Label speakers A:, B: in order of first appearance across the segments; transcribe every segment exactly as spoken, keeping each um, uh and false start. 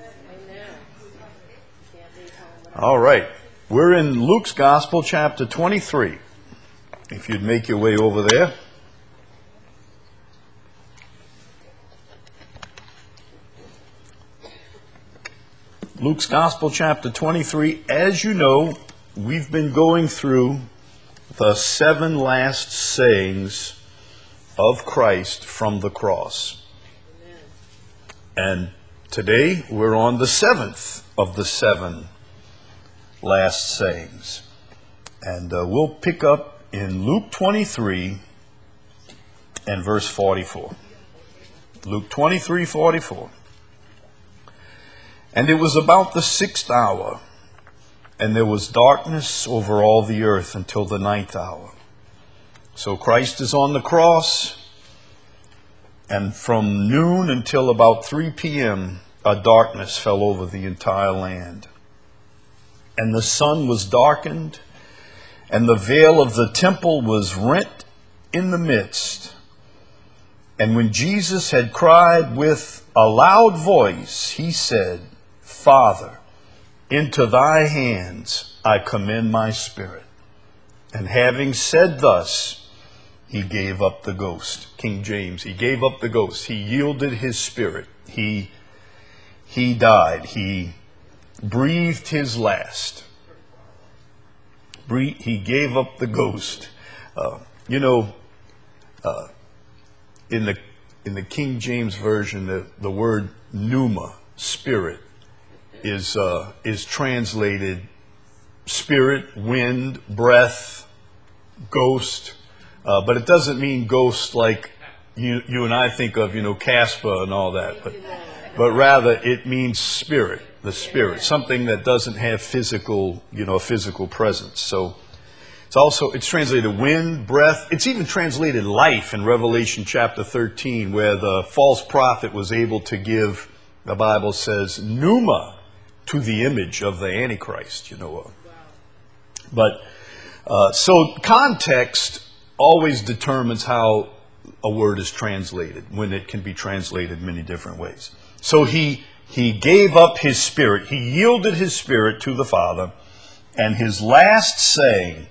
A: All right. We're in Luke's Gospel, chapter twenty-three. If you'd make your way over there. Luke's Gospel, chapter twenty-three. As you know, we've been going through the seven last sayings of Christ from the cross. And today we're on the seventh of the seven last sayings. And uh, we'll pick up in Luke twenty-three and verse forty-four. Luke twenty-three, forty-four. And it was about the sixth hour, and there was darkness over all the earth until the ninth hour. So Christ is on the cross, and from noon until about three p.m., a darkness fell over the entire land. And the sun was darkened, and the veil of the temple was rent in the midst. And when Jesus had cried with a loud voice, he said, Father, into thy hands I commend my spirit. And having said thus, he gave up the ghost. King James, he gave up the ghost. He yielded his spirit. He, he died. He breathed his last. Bre- he gave up the ghost. Uh, you know, uh, in the in the King James Version, the, the word pneuma, spirit, is uh, is translated spirit, wind, breath, ghost. Uh, but it doesn't mean ghost like you you and I think of, you know, Casper and all that. But but rather it means spirit, the spirit, something that doesn't have physical, you know, physical presence. So it's also, it's translated wind, breath. It's even translated life in Revelation chapter thirteen, where the false prophet was able to give, the Bible says, pneuma to the image of the Antichrist, you know. But uh, so context always determines how a word is translated, when it can be translated many different ways. So he he gave up his spirit. He yielded his spirit to the Father. And his last saying,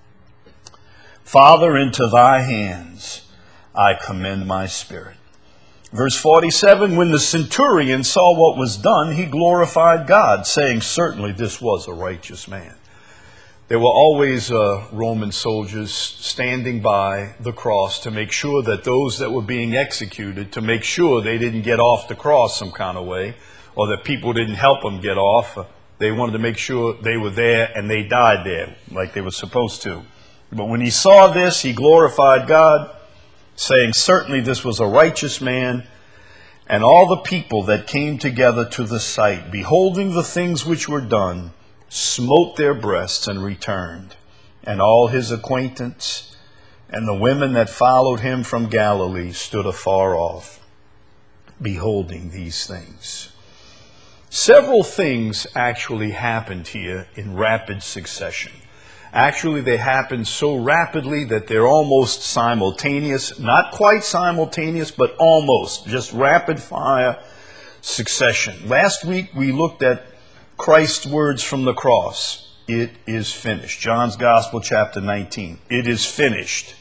A: Father, into thy hands I commend my spirit. Verse forty-seven, when the centurion saw what was done, he glorified God, saying, certainly this was a righteous man. There were always uh, Roman soldiers standing by the cross to make sure that those that were being executed, to make sure they didn't get off the cross some kind of way, or that people didn't help them get off. They wanted to make sure they were there and they died there like they were supposed to. But when he saw this, he glorified God, saying, certainly this was a righteous man. And all the people that came together to the sight, beholding the things which were done, smote their breasts and returned. And all his acquaintance and the women that followed him from Galilee stood afar off, beholding these things. Several things actually happened here in rapid succession. Actually, they happened so rapidly that they're almost simultaneous. Not quite simultaneous, but almost. Just rapid fire succession. Last week we looked at Christ's words from the cross. It is finished. John's Gospel, chapter nineteen. It is finished.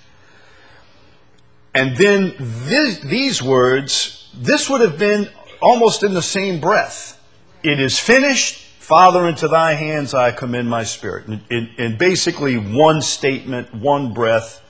A: And then this, these words, this would have been almost in the same breath. It is finished. Father, into thy hands I commend my spirit. In, in, in basically one statement, one breath,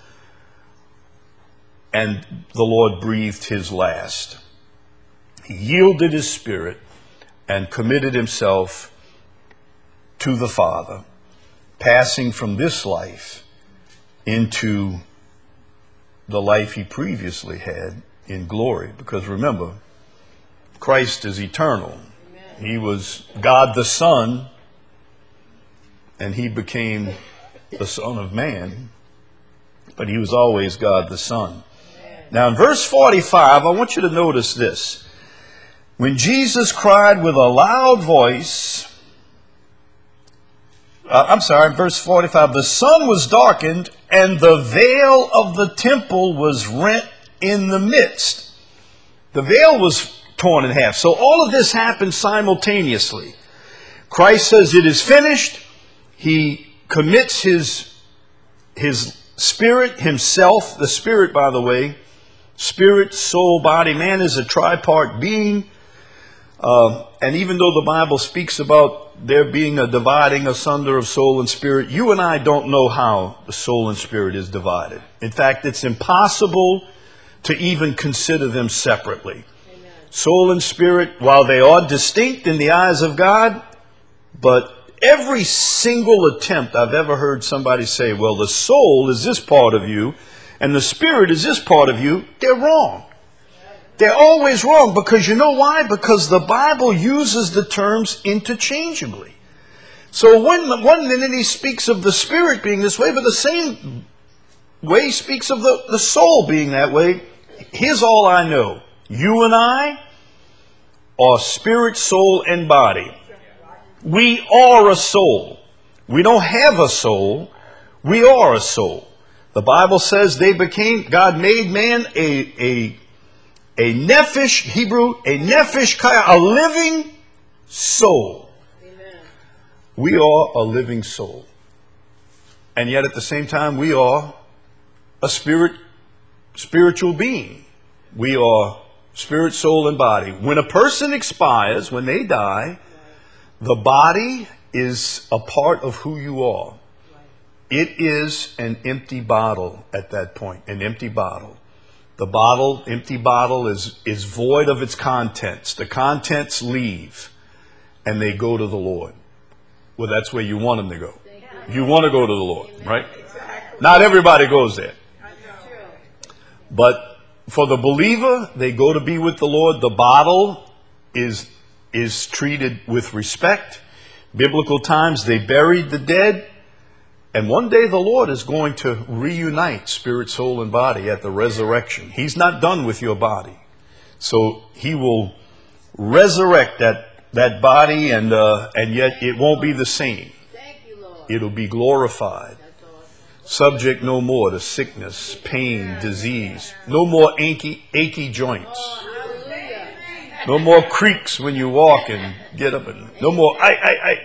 A: and the Lord breathed his last. He yielded his spirit and committed himself to the Father, passing from this life into the life he previously had in glory. Because remember, Christ is eternal. He was God the Son, and he became the Son of Man, but he was always God the Son. Now in verse forty-five, I want you to notice this. When Jesus cried with a loud voice, uh, I'm sorry, verse forty-five, the sun was darkened, and the veil of the temple was rent in the midst. The veil was torn in half. So all of this happens simultaneously. Christ says it is finished. He commits his, his spirit himself. The spirit, by the way, spirit, soul, body. Man is a tripart being. Uh, and even though the Bible speaks about there being a dividing asunder of soul and spirit, you and I don't know how the soul and spirit is divided. In fact, it's impossible to even consider them separately. Amen. Soul and spirit, while they are distinct in the eyes of God, but every single attempt I've ever heard somebody say, well, the soul is this part of you and the spirit is this part of you, they're wrong. They're always wrong, because you know why? Because the Bible uses the terms interchangeably. So when one minute he speaks of the spirit being this way, but the same way he speaks of the, the soul being that way. Here's all I know. You and I are spirit, soul, and body. We are a soul. We don't have a soul. We are a soul. The Bible says they became, God made man a, a A nephesh, Hebrew, a nephesh kaya, a living soul. Amen. We are a living soul. And yet at the same time, we are a spirit, spiritual being. We are spirit, soul, and body. When a person expires, when they die, the body is a part of who you are. It is an empty bottle at that point, an empty bottle. The bottle, empty bottle, is, is void of its contents. The contents leave and they go to the Lord. Well, that's where you want them to go. You want to go to the Lord, right? Not everybody goes there. But for the believer, they go to be with the Lord. The bottle is, is treated with respect. Biblical times, they buried the dead. And one day the Lord is going to reunite spirit, soul, and body at the resurrection. He's not done with your body. So he will resurrect that, that body, and uh, and yet it won't be the same.
B: Thank you, Lord.
A: It'll be glorified. Subject no more to sickness, pain, disease. No more achy, achy joints. No more creaks when you walk and get up. And no more, I, I, I.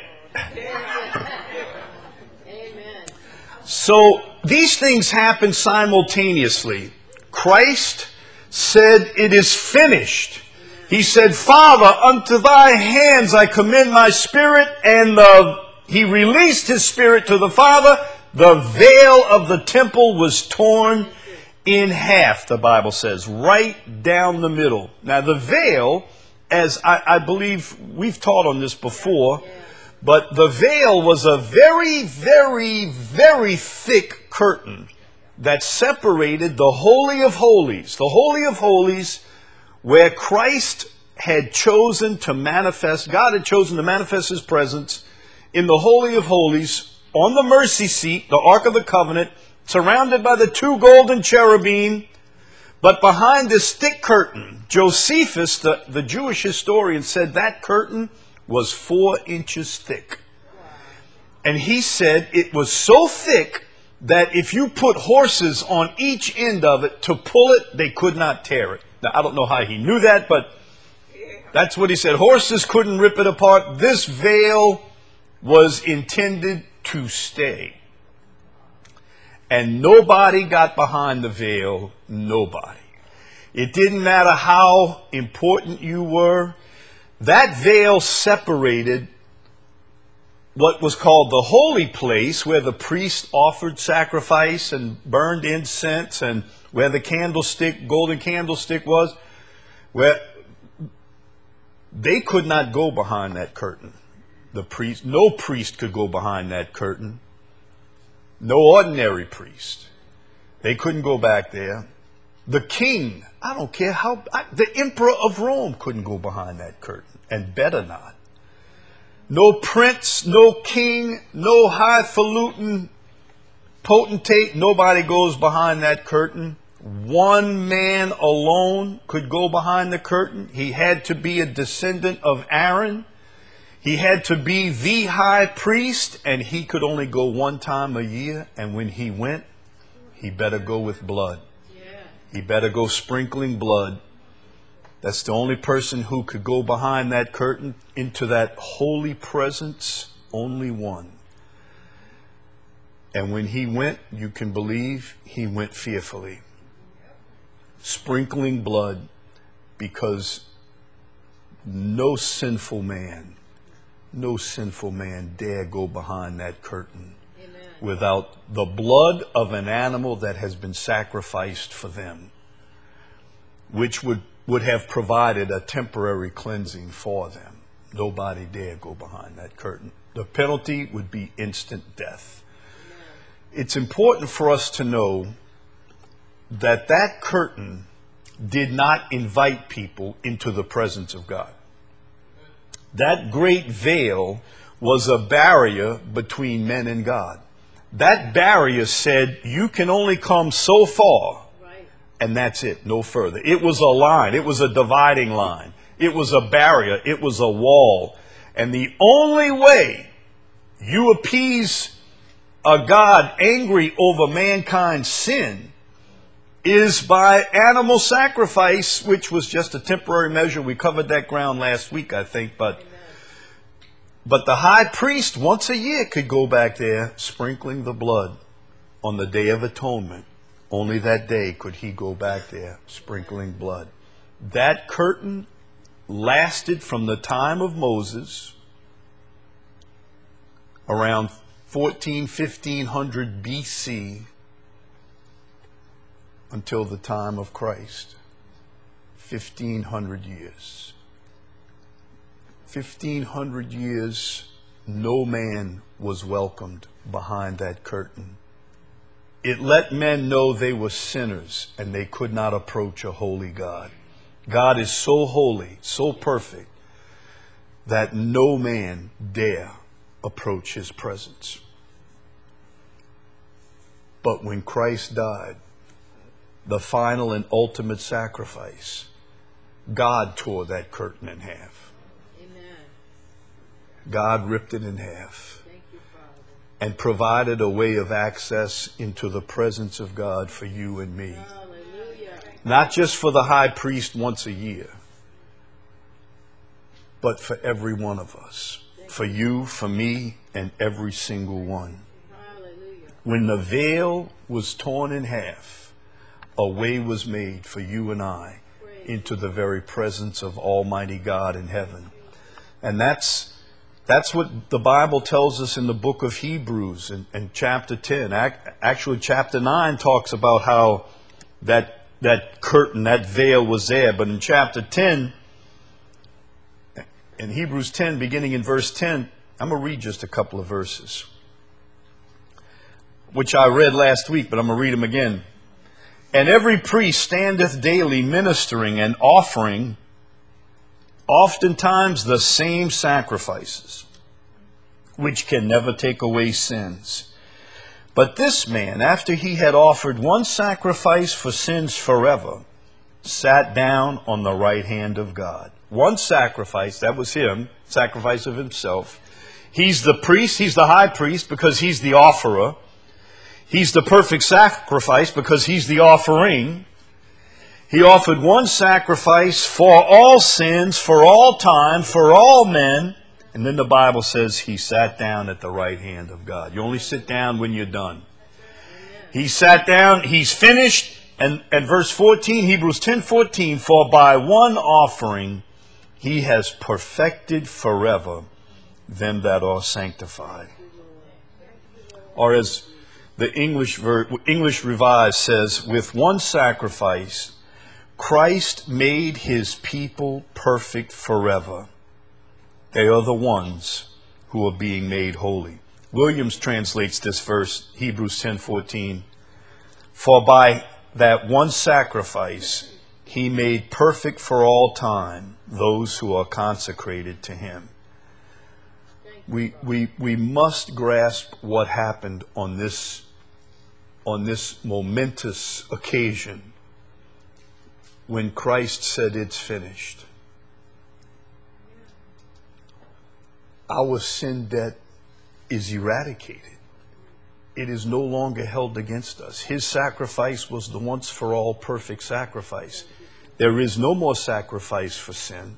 A: So these things happen simultaneously. Christ said, it is finished. He said, Father, unto thy hands I commend my spirit. And the, he released his spirit to the Father. The veil of the temple was torn in half, the Bible says, right down the middle. Now the veil, as I, I believe we've taught on this before, but the veil was a very, very, very thick curtain that separated the Holy of Holies, the Holy of Holies, where Christ had chosen to manifest, God had chosen to manifest his presence in the Holy of Holies on the mercy seat, the Ark of the Covenant, surrounded by the two golden cherubim. But behind this thick curtain, Josephus, the, the Jewish historian, said that curtain was four inches thick. And he said it was so thick that if you put horses on each end of it to pull it, they could not tear it. Now, I don't know how he knew that, but that's what he said. Horses couldn't rip it apart. This veil was intended to stay. And nobody got behind the veil. Nobody. It didn't matter how important you were. That veil separated what was called the holy place, where the priest offered sacrifice and burned incense, and where the candlestick, golden candlestick was, where they could not go behind that curtain. The priest, no priest could go behind that curtain. No ordinary priest. They couldn't go back there. The king, I don't care how, I, the emperor of Rome couldn't go behind that curtain, and better not. No prince, no king, no highfalutin potentate, nobody goes behind that curtain. One man alone could go behind the curtain. He had to be a descendant of Aaron. He had to be the high priest, and he could only go one time a year. And when he went, he better go with blood. He better go sprinkling blood. That's the only person who could go behind that curtain into that holy presence, only one. And when he went, you can believe he went fearfully, sprinkling blood, because no sinful man, no sinful man dare go behind that curtain Amen. Without the blood of an animal that has been sacrificed for them, which would, would have provided a temporary cleansing for them. Nobody dare go behind that curtain. The penalty would be instant death. It's important for us to know that that curtain did not invite people into the presence of God. That great veil was a barrier between men and God. That barrier said, you can only come so far, and that's it, no further. It was a line. It was a dividing line. It was a barrier. It was a wall. And the only way you appease a God angry over mankind's sin is by animal sacrifice, which was just a temporary measure. We covered that ground last week, I think. But, but the high priest once a year could go back there sprinkling the blood on the Day of Atonement. Only that day could he go back there sprinkling blood. That curtain lasted from the time of Moses around fourteen, fifteen hundred B C until the time of Christ. fifteen hundred years. fifteen hundred years, no man was welcomed behind that curtain. It let men know they were sinners and they could not approach a holy God. God is so holy, so perfect, that no man dare approach his presence. But when Christ died, the final and ultimate sacrifice, God tore that curtain in half. Amen. God ripped it in half. Thank you, Father. And provided a way of access into the presence of God for you and me. Hallelujah. Not just for the high priest once a year, but for every one of us. For you, for me, and every single one. Hallelujah. When the veil was torn in half, a way was made for you and I into the very presence of Almighty God in heaven. And that's that's what the Bible tells us in the book of Hebrews in, in chapter ten. Actually, chapter nine talks about how that that curtain, that veil was there. But in chapter ten, in Hebrews ten, beginning in verse ten, I'm going to read just a couple of verses, which I read last week, but I'm going to read them again. And every priest standeth daily ministering and offering oftentimes the same sacrifices, which can never take away sins. But this man, after he had offered one sacrifice for sins forever, sat down on the right hand of God. One sacrifice, that was him, sacrifice of himself. He's the priest, he's the high priest because he's the offerer. He's the perfect sacrifice because he's the offering. He offered one sacrifice for all sins, for all time, for all men. And then the Bible says he sat down at the right hand of God. You only sit down when you're done. He sat down, he's finished. And at verse fourteen, Hebrews ten fourteen, for by one offering he has perfected forever them that are sanctified. Or as the English English Revised says, with one sacrifice, Christ made his people perfect forever. They are the ones who are being made holy. Williams translates this verse, Hebrews ten fourteen, for by that one sacrifice he made perfect for all time those who are consecrated to him. We, we, we must grasp what happened on this, on this momentous occasion when Christ said it's finished. Our sin debt is eradicated. It is no longer held against us. His sacrifice was the once for all perfect sacrifice. There is no more sacrifice for sin.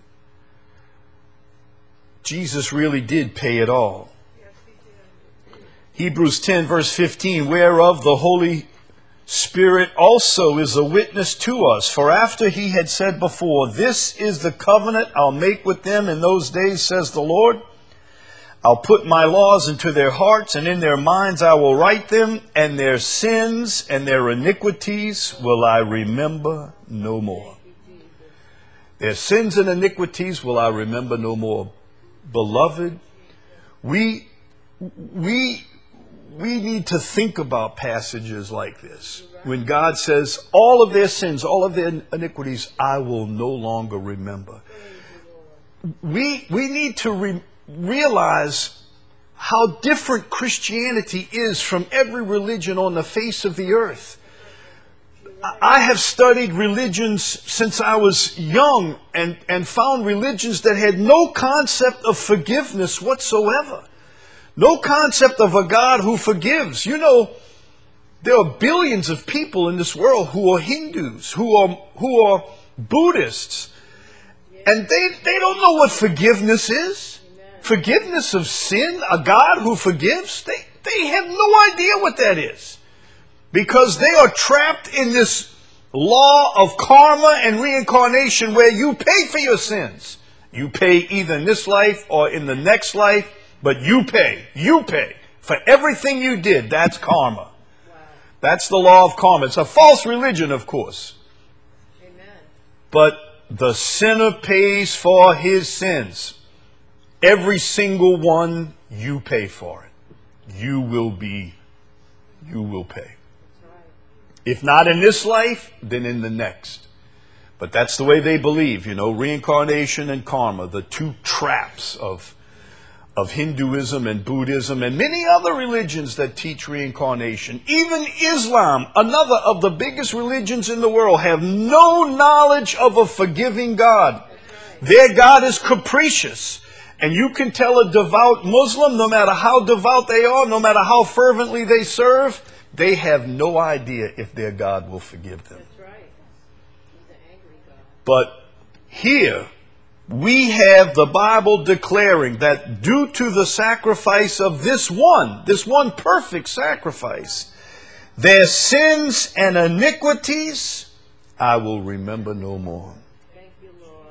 A: Jesus really did pay it all. Hebrews ten verse fifteen, whereof the Holy Spirit also is a witness to us. For after he had said before, this is the covenant I'll make with them in those days, says the Lord. I'll put my laws into their hearts, and in their minds I will write them, and their sins and their iniquities will I remember no more. Their sins and iniquities will I remember no more. Beloved, we, we, we need to think about passages like this. When God says, all of their sins, all of their iniquities, I will no longer remember. We, we need to re- realize how different Christianity is from every religion on the face of the earth. I have studied religions since I was young and, and found religions that had no concept of forgiveness whatsoever. No concept of a God who forgives. You know, there are billions of people in this world who are Hindus, who are, who are Buddhists, and they, they don't know what forgiveness is. Forgiveness of sin, a God who forgives, they, they have no idea what that is. Because they are trapped in this law of karma and reincarnation where you pay for your sins. You pay either in this life or in the next life, but you pay. You pay for everything you did. That's karma. Wow. That's the law of karma. It's a false religion, of course. Amen. But the sinner pays for his sins. Every single one, you pay for it. You will be, you will pay. If not in this life, then in the next. But that's the way they believe, you know, reincarnation and karma, the two traps of, of Hinduism and Buddhism and many other religions that teach reincarnation. Even Islam, another of the biggest religions in the world, have no knowledge of a forgiving God. Their God is capricious. And you can tell a devout Muslim, no matter how devout they are, no matter how fervently they serve, they have no idea if their God will forgive them. That's right. He's an angry God. But here, we have the Bible declaring that due to the sacrifice of this one, this one perfect sacrifice, their sins and iniquities I will remember no more. Thank you,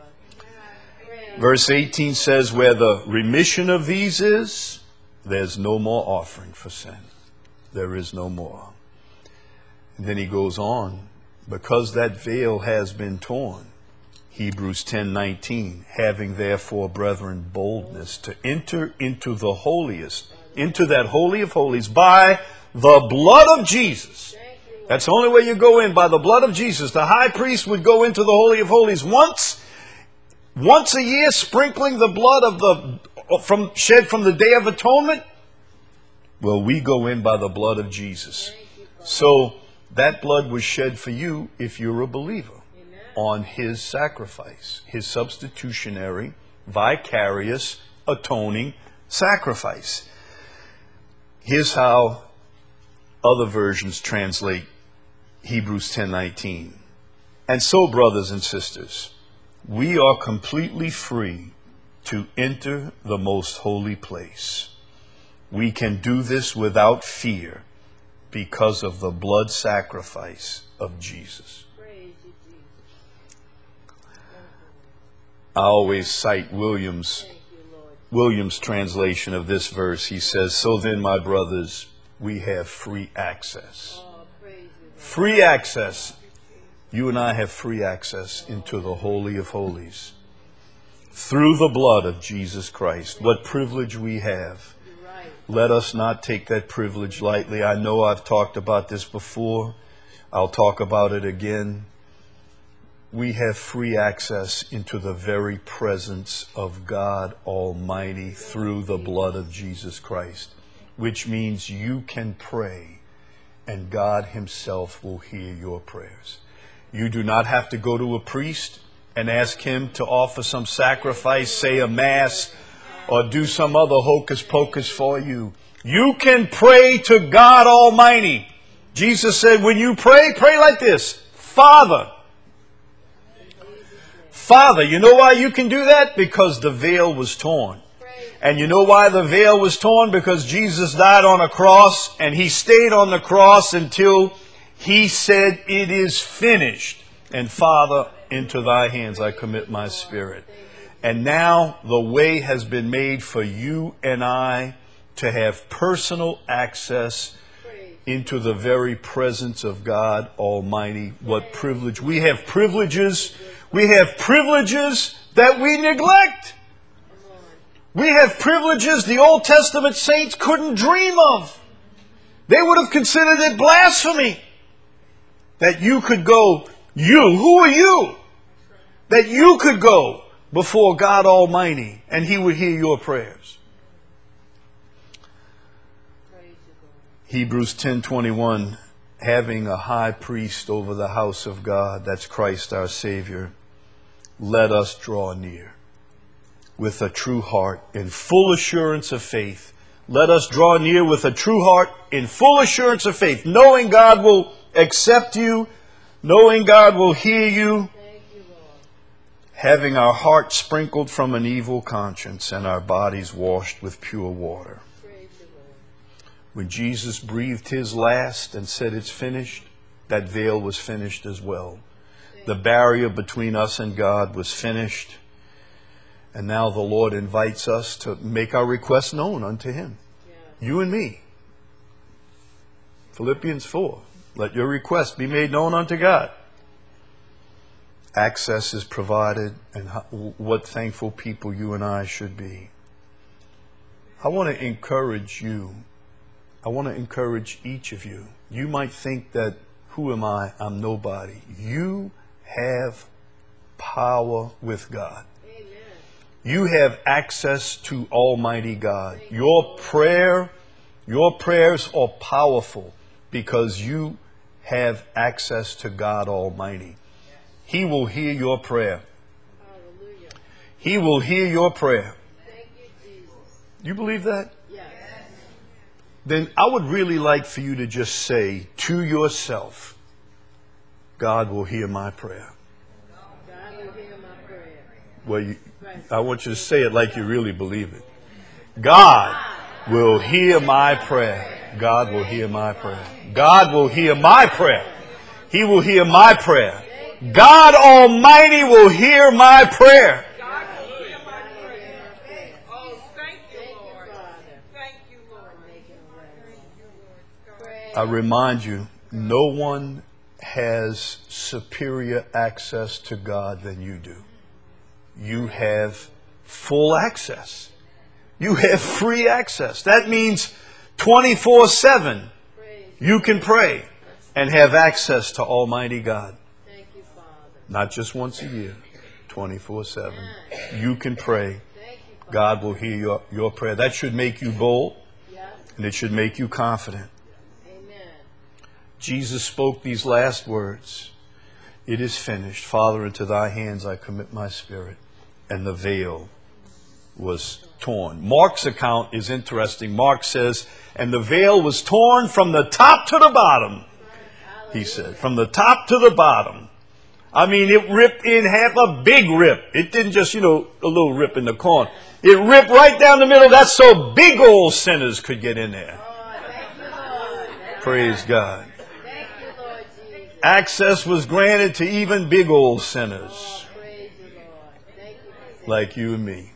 A: Lord. Verse eighteen says, where the remission of these is, there's no more offering for sin. There is no more. And then he goes on, because that veil has been torn. Hebrews ten nineteen, having therefore, brethren, boldness to enter into the holiest, into that holy of holies by the blood of Jesus. That's the only way you go in, by the blood of Jesus. The high priest would go into the holy of holies once, once a year, sprinkling the blood of the from shed from the Day of Atonement. Well, we go in by the blood of Jesus. So that blood was shed for you if you're a believer. Amen. On his sacrifice, his substitutionary, vicarious, atoning sacrifice. Here's how other versions translate Hebrews ten nineteen. And so, brothers and sisters, we are completely free to enter the most holy place. We can do this without fear because of the blood sacrifice of Jesus. Praise you, Jesus. I always cite Williams, you, Williams' translation of this verse. He says, so then, my brothers, we have free access. Oh, praise you, free access. You and I have free access into the Holy of Holies through the blood of Jesus Christ. What privilege we have. Let us not take that privilege lightly. I know I've talked about this before. I'll talk about it again. We have free access into the very presence of God Almighty through the blood of Jesus Christ, which means you can pray and God himself will hear your prayers. You do not have to go to a priest and ask him to offer some sacrifice, say a mass, or do some other hocus pocus for you. You can pray to God Almighty. Jesus said, when you pray, pray like this. Father, Father, you know why you can do that? Because the veil was torn. And you know why the veil was torn? Because Jesus died on a cross, and he stayed on the cross until he said, it is finished. And Father, into thy hands I commit my spirit. And now the way has been made for you and I to have personal access into the very presence of God Almighty. What privilege. We have privileges. We have privileges that we neglect. We have privileges the Old Testament saints couldn't dream of. They would have considered it blasphemy. That you could go, you, who are you? That you could go before God Almighty and he would hear your prayers. Hebrews ten twenty-one, having a high priest over the house of God, that's Christ our Savior, let us draw near with a true heart in full assurance of faith. Let us draw near with a true heart in full assurance of faith, knowing God will accept you, knowing God will hear you, having our hearts sprinkled from an evil conscience and our bodies washed with pure water. When Jesus breathed his last and said it's finished, that veil was finished as well. The barrier between us and God was finished. And now the Lord invites us to make our requests known unto him. You and me. Philippians four. Let your requests be made known unto God. Access is provided, and what thankful people you and I should be. I want to encourage you. I want to encourage each of you. You might think that, who am I? I'm nobody. You have power with God. Amen. You have access to Almighty God. Your prayer, your prayers are powerful because you have access to God Almighty. He will hear your prayer. Hallelujah. He will hear your prayer. Thank you, Jesus. You believe that? Yes. Then I would really like for you to just say to yourself, God will hear my prayer. God will hear my prayer. Well, you, I want you to say it like you really believe it. God will hear my prayer. God will hear my prayer. God will hear my prayer. He will hear my prayer. God Almighty will hear my prayer. God will hear my prayer. Oh, thank you, Lord. Thank you, Lord. I remind you, no one has superior access to God than you do. You have full access. You have free access. That means twenty-four seven you can pray and have access to Almighty God. Not just once a year, twenty-four seven. You can pray. God will hear your, your prayer. That should make you bold, and it should make you confident. Jesus spoke these last words. It is finished. Father, into thy hands I commit my spirit. And the veil was torn. Mark's account is interesting. Mark says, and the veil was torn from the top to the bottom. He said, from the top to the bottom. I mean, it ripped in half, a big rip. It didn't just, you know, a little rip in the corner. It ripped right down the middle. That's so big old sinners could get in there. Praise God. Access was granted to even big old sinners. Like you and me.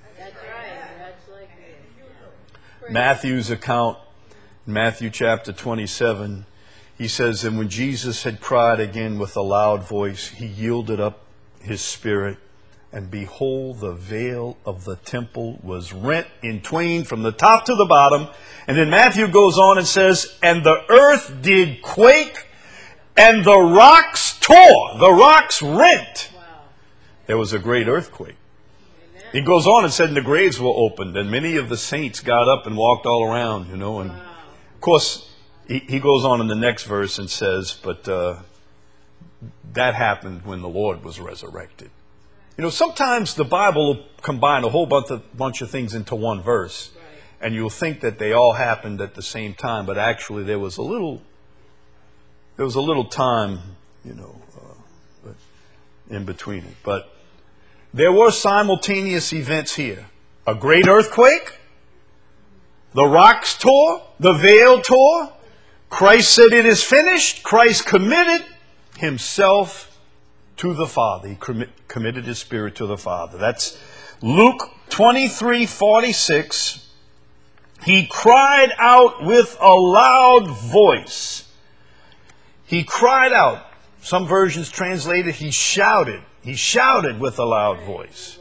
A: Matthew's account, Matthew chapter twenty-seven, he says, and when Jesus had cried again with a loud voice, he yielded up his spirit, and behold, the veil of the temple was rent in twain from the top to the bottom. And then Matthew goes on and says, and the earth did quake, and the rocks tore, the rocks rent. Wow. There was a great earthquake. Amen. He goes on and said, and the graves were opened, and many of the saints got up and walked all around, you know. And wow. Of course, he, he goes on in the next verse and says, but uh, that happened when the Lord was resurrected. You know, sometimes the Bible will combine a whole bunch of, bunch of things into one verse, right. And you'll think that they all happened at the same time, but actually there was a little, there was a little time, you know, uh, in between it. But There were simultaneous events here. A great earthquake, the rocks tore, the veil tore. Christ said it is finished. Christ committed himself to the Father. He committed his spirit to the Father. That's Luke twenty-three forty-six. He cried out with a loud voice. He cried out. Some versions translate it, he shouted. He shouted with a loud voice.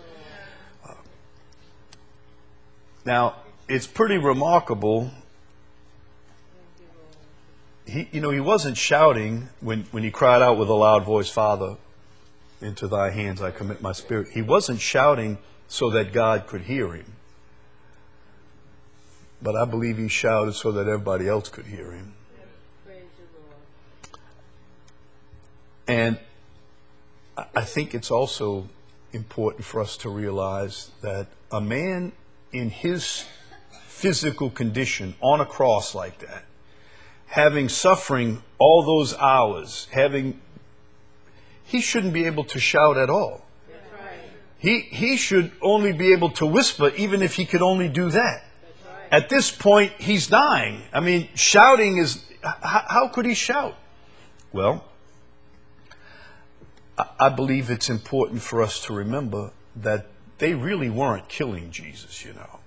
A: Now, it's pretty remarkable. He, you know, he wasn't shouting when, when he cried out with a loud voice, Father, into thy hands I commit my spirit. He wasn't shouting so that God could hear him. But I believe he shouted so that everybody else could hear him. And I think it's also important for us to realize that a man in his physical condition on a cross like that, having suffering all those hours, having, he shouldn't be able to shout at all. That's right. He, he should only be able to whisper, even if he could only do that. That's right. At this point, he's dying. I mean, shouting is, how, how could he shout? Well, I believe it's important for us to remember that they really weren't killing Jesus, you know.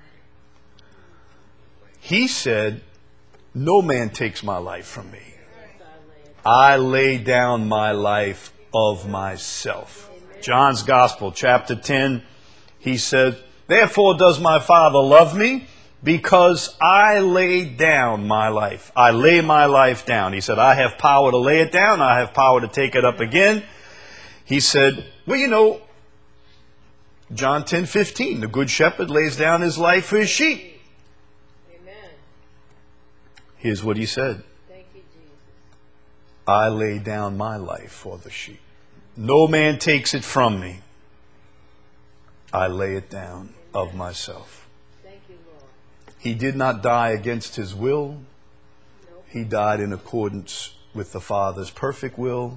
A: He said, no man takes my life from me. I lay down my life of myself. John's Gospel, chapter ten, he said, therefore does my Father love me, because I lay down my life. I lay my life down. He said, I have power to lay it down. I have power to take it up again. He said, well, you know, John ten fifteen, the good shepherd lays down his life for his sheep. Amen. Here's what he said. Thank you, Jesus. I lay down my life for the sheep. No man takes it from me. I lay it down Amen. Of myself. Thank you, Lord. He did not die against his will. Nope. He died in accordance with the Father's perfect will.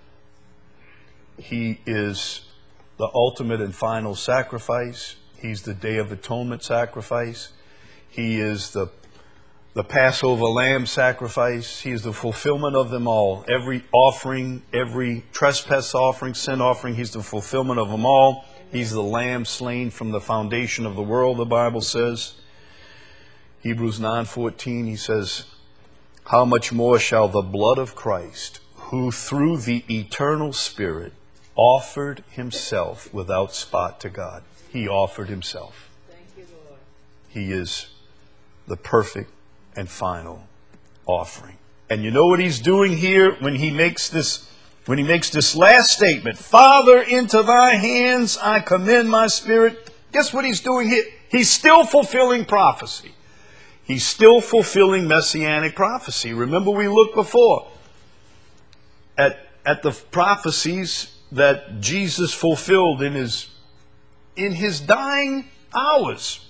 A: He is the ultimate and final sacrifice. He's the Day of Atonement sacrifice. He is the, the Passover lamb sacrifice. He is the fulfillment of them all. Every offering, every trespass offering, sin offering, he's the fulfillment of them all. He's the lamb slain from the foundation of the world, the Bible says. Hebrews nine fourteen, he says, how much more shall the blood of Christ, who through the eternal Spirit offered himself without spot to God. He offered himself. Thank you, Lord. He is the perfect and final offering. And you know what he's doing here when he makes this, when he makes this last statement, Father, into thy hands I commend my spirit. Guess what he's doing here? He's still fulfilling prophecy. He's still fulfilling messianic prophecy. Remember we looked before at, at the prophecies that Jesus fulfilled in his, in his dying hours.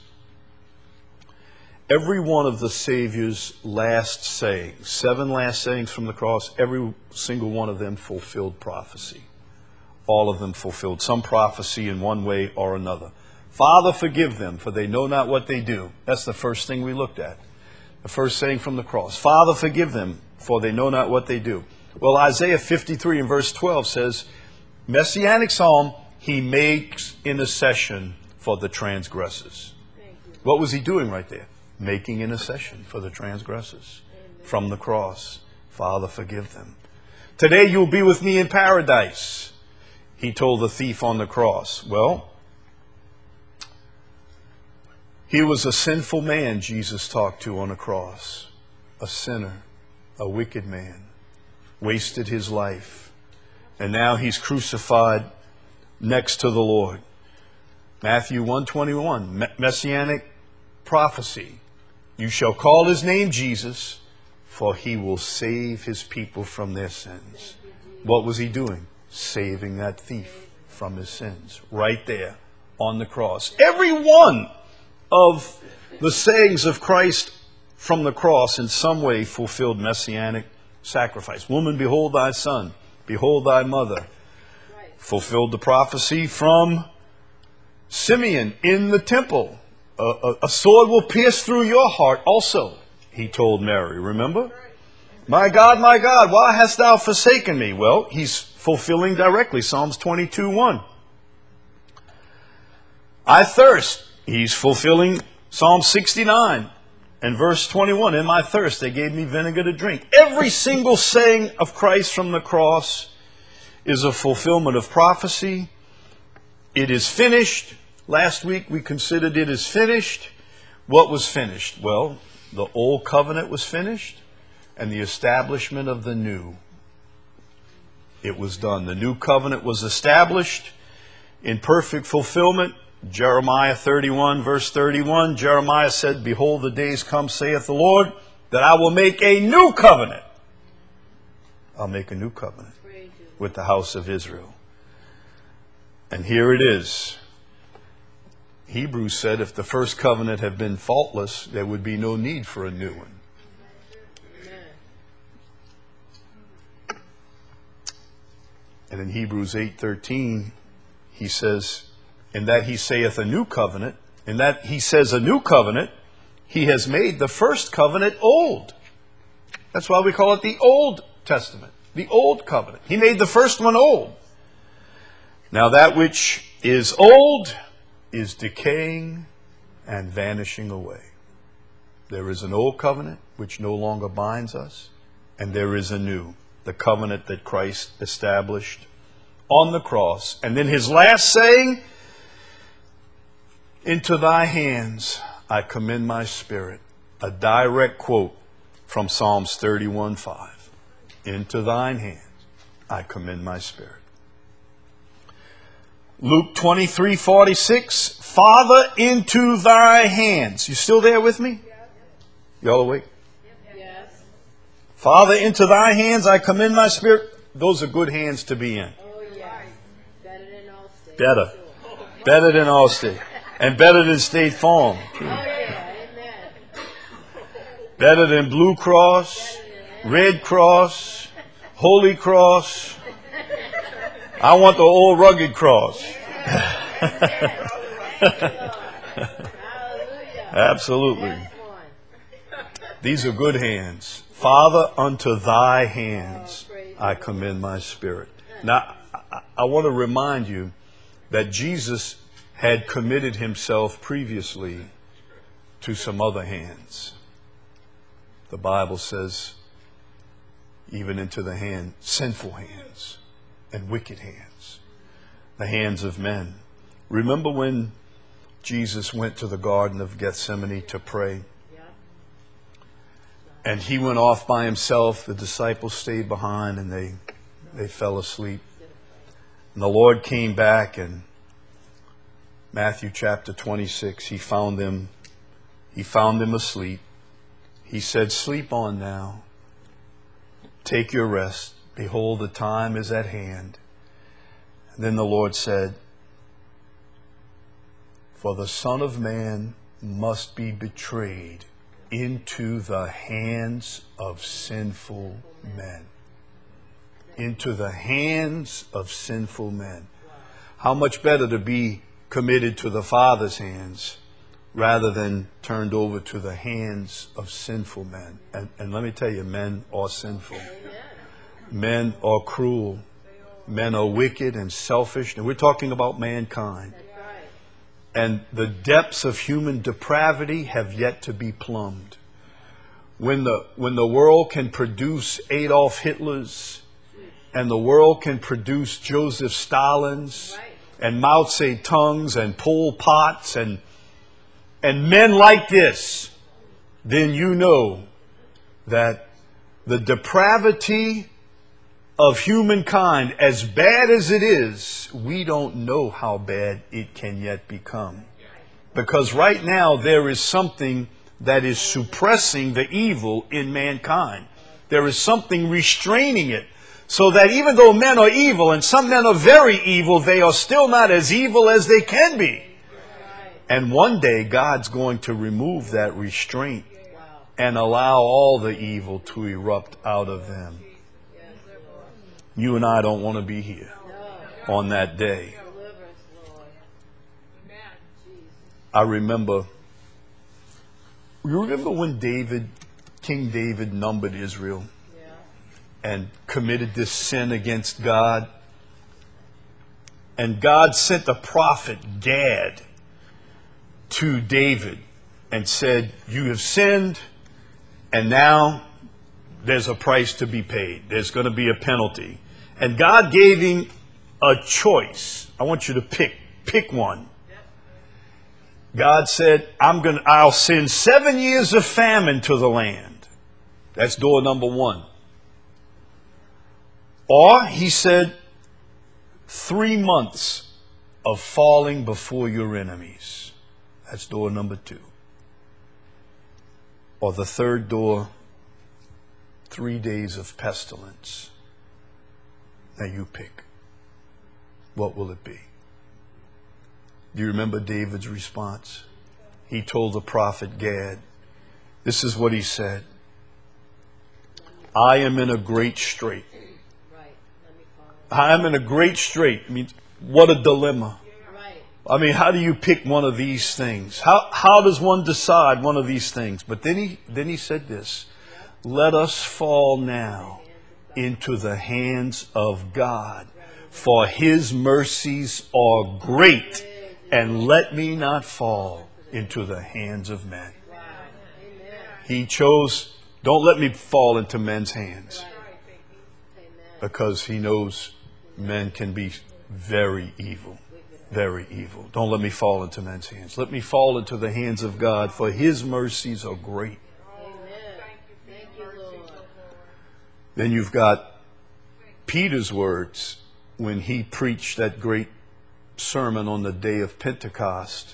A: Every one of the Savior's last sayings, seven last sayings from the cross, every single one of them fulfilled prophecy. All of them fulfilled some prophecy in one way or another. Father, forgive them, for they know not what they do. That's the first thing we looked at. The first saying from the cross. Father, forgive them, for they know not what they do. Well, Isaiah fifty-three and verse twelve says, Messianic psalm, he makes intercession for the transgressors. What was he doing right there? Making intercession for the transgressors. Amen. From the cross. Father, forgive them. Today you'll be with me in paradise, he told the thief on the cross. Well, he was a sinful man Jesus talked to on a cross. A sinner, a wicked man, wasted his life. And now he's crucified next to the Lord. Matthew one twenty-one, messianic prophecy. You shall call his name Jesus, for he will save his people from their sins. What was he doing? Saving that thief from his sins. Right there on the cross. Every one of the sayings of Christ from the cross in some way fulfilled messianic sacrifice. Woman, behold thy son. Behold thy mother. fulfilled the prophecy from Simeon in the temple. A, a, a sword will pierce through your heart also, he told Mary. Remember? My God, my God, why hast thou forsaken me? Well, he's fulfilling directly Psalms twenty-two one. I thirst. He's fulfilling Psalm sixty-nine and verse twenty-one. In my thirst they gave me vinegar to drink. Every single saying of Christ from the cross is a fulfillment of prophecy. It is finished. Last week we considered it is finished. What was finished? Well, the old covenant was finished and the establishment of the new. It was done. The new covenant was established in perfect fulfillment. Jeremiah thirty-one, verse thirty-one, Jeremiah said, behold, the days come, saith the Lord, that I will make a new covenant. I'll make a new covenant with the house of Israel. And here it is. Hebrews said if the first covenant had been faultless, there would be no need for a new one. And in Hebrews eight thirteen, he says, in that he saith a new covenant, in that he says a new covenant, he has made the first covenant old. That's why we call it the Old Testament, the Old Covenant. He made the first one old. Now that which is old is decaying and vanishing away. There is an old covenant which no longer binds us, and there is a new, the covenant that Christ established on the cross. And then his last saying, into thy hands I commend my spirit. A direct quote from Psalms thirty-one five. Into thine hands I commend my spirit. Luke twenty-three forty-six. Father, into thy hands. You still there with me? Y'all awake?
B: Yes.
A: Father, into thy hands I commend my spirit. Those are good hands to be in.
B: Oh, yeah. Better than Allstate.
A: Better. Better than Allstate. And better than State Farm.
B: Oh, yeah. Amen.
A: Better than Blue Cross, Red Cross, Holy Cross. I want the old rugged cross. Absolutely. These are good hands. Father, unto thy hands I commend my spirit. Now, I, I want to remind you that Jesus had committed himself previously to some other hands. The Bible says, even into the hand, sinful hands and wicked hands, the hands of men. Remember when Jesus went to the Garden of Gethsemane to pray? And he went off by himself. The disciples stayed behind and they, they fell asleep. And the Lord came back, and Matthew chapter twenty-six, he found them, he found them asleep. He said, sleep on now. Take your rest. Behold, the time is at hand. And then the Lord said, for the Son of Man must be betrayed into the hands of sinful men. Into the hands of sinful men. How much better to be committed to the Father's hands rather than turned over to the hands of sinful men. And, and let me tell you, men are sinful. Men are cruel. Men are wicked and selfish. And we're talking about mankind. And the depths of human depravity have yet to be plumbed. When the, when the world can produce Adolf Hitlers, and the world can produce Joseph Stalins, and Mao Zedongs, and Pol Pots, and, and men like this, then you know that the depravity of humankind, as bad as it is, we don't know how bad it can yet become. Because right now there is something that is suppressing the evil in mankind. There is something restraining it. So that even though men are evil, and some men are very evil, they are still not as evil as they can be. And one day God's going to remove that restraint and allow all the evil to erupt out of them. You and I don't want to be here. on that day.
B: Deliver us, Lord. Jesus.
A: I remember, you remember when David, King David numbered Israel
B: Yeah.
A: and committed this sin against God? And God sent the prophet Gad to David and said, you have sinned, and now there's a price to be paid. There's going to be a penalty. And God gave him a choice. I want you to pick. Pick one. God said, I'm going to, I'll send seven years of famine to the land. That's door number one. Or he said, three months of falling before your enemies. That's door number two. Or the third door, three days of pestilence. Now you pick. What will it be? Do you remember David's response? He told the prophet Gad, this is what he said. I am in a great strait.
B: Right. Let me follow.
A: I am in a great strait. I mean, what a dilemma.
B: Right.
A: I mean, how do you pick one of these things? How how does one decide one of these things? But then he then he said this, let us fall now into the hands of God, for his mercies are great, and let me not fall into the hands of men.
B: Wow. Amen.
A: He chose, don't let me fall into men's hands,
B: Amen.
A: because he knows men can be very evil. Very evil. Don't let me fall into men's hands. Let me fall into the hands of God, for his mercies are great.
B: Amen. Thank you, Lord.
A: Then you've got Peter's words when he preached that great sermon on the day of Pentecost.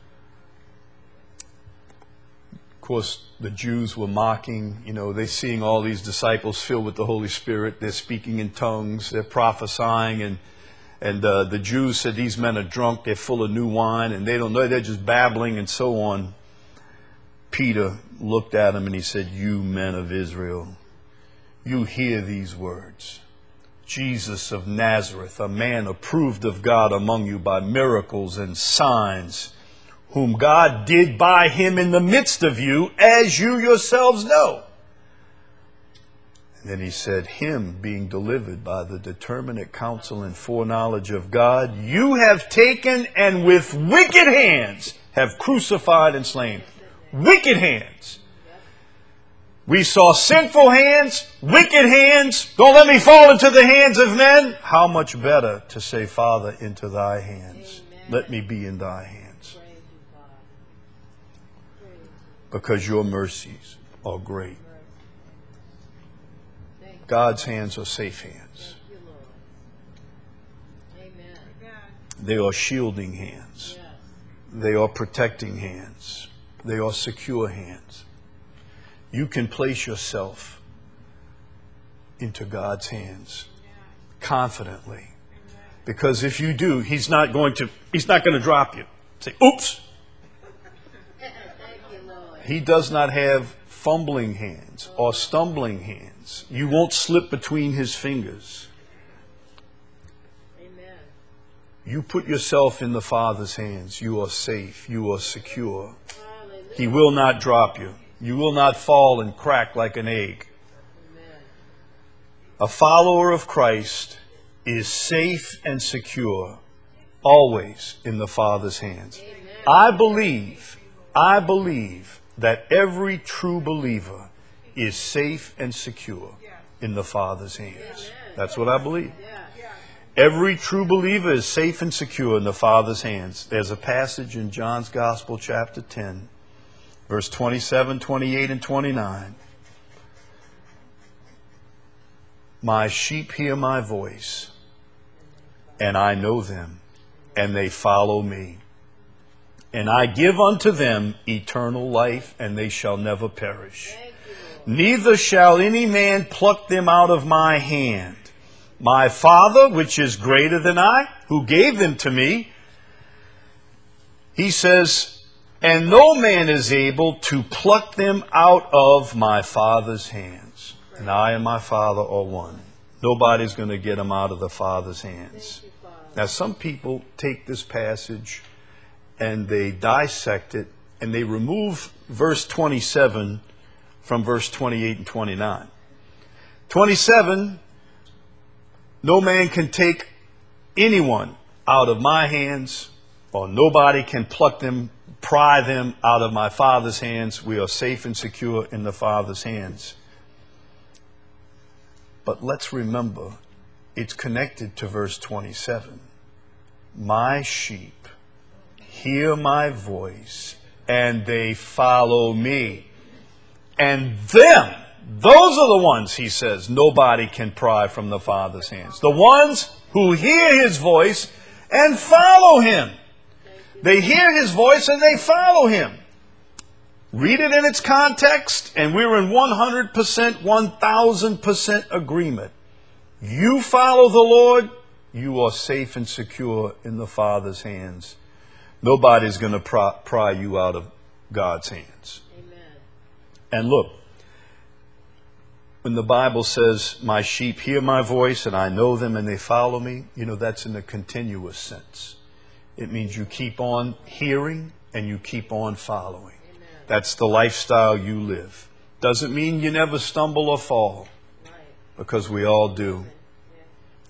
A: Of course, the Jews were mocking, you know, they're seeing all these disciples filled with the Holy Spirit. They're speaking in tongues. They're prophesying. And And uh, the Jews said, these men are drunk, they're full of new wine, and they don't know, they're just babbling and so on. Peter looked at him and he said, you men of Israel, you hear these words. Jesus of Nazareth, a man approved of God among you by miracles and signs, whom God did by him in the midst of you, as you yourselves know. And then he said, him being delivered by the determinate counsel and foreknowledge of God, you have taken and with wicked hands have crucified and slain. Wicked hands. We saw sinful hands, wicked hands. Don't let me fall into the hands of men. How much better to say, Father, into thy hands.
B: Amen.
A: Let me be in thy hands.
B: Praise you, Father. Praise
A: Because your mercies are great.
B: you. Thank you.
A: God's hands are safe hands.
B: Thank you, Lord. Amen.
A: They are shielding hands.
B: Yes.
A: They are protecting hands. They are secure hands. You can place yourself into God's hands confidently. Because if you do, he's not going to, he's not going to drop you. Say, oops.
B: Thank you, Lord.
A: He does not have fumbling hands or stumbling hands. You won't slip between his fingers.
B: Amen.
A: You put yourself in the Father's hands. You are safe. You are secure.
B: Hallelujah.
A: He will not drop you. You will not fall and crack like an egg.
B: Amen.
A: A follower of Christ is safe and secure, always in the Father's hands.
B: Amen.
A: I believe, I believe that every true believer is safe and secure in the Father's hands. That's what I believe.
B: Yeah.
A: Every true believer is safe and secure in the Father's hands. There's a passage in John's Gospel, chapter ten, verse twenty-seven, twenty-eight, and twenty-nine. My sheep hear my voice, and I know them, and they follow me. And I give unto them eternal life, and they shall never perish.
B: Thank you, Lord.
A: Neither shall any man pluck them out of my hand. My Father, which is greater than I, who gave them to me, he says, and no man is able to pluck them out of my Father's hands. And I and my Father are one. Nobody's going to get them out of the Father's hands.
B: Thank you, Father.
A: Now, some people take this passage and they dissect it and they remove verse twenty-seven from verse twenty-eight and twenty-nine. twenty-seven, no man can take anyone out of my hands, or nobody can pluck them, pry them out of my Father's hands. We are safe and secure in the Father's hands. But let's remember, it's connected to verse twenty-seven. My sheep hear my voice, and they follow me. And them, those are the ones, he says, nobody can pry from the Father's hands. The ones who hear his voice and follow him. They hear his voice and they follow him. Read it in its context, and we're in one hundred percent, one thousand percent agreement. You follow the Lord, you are safe and secure in the Father's hands. Nobody's going to pry, pry you out of God's hands.
B: Amen.
A: And look, when the Bible says, my sheep hear my voice and I know them and they follow me, you know, that's in a continuous sense. It means you keep on hearing and you keep on following.
B: Amen.
A: That's the lifestyle you live. Doesn't mean you never stumble or fall,
B: Right.
A: because we all do.
B: Yeah.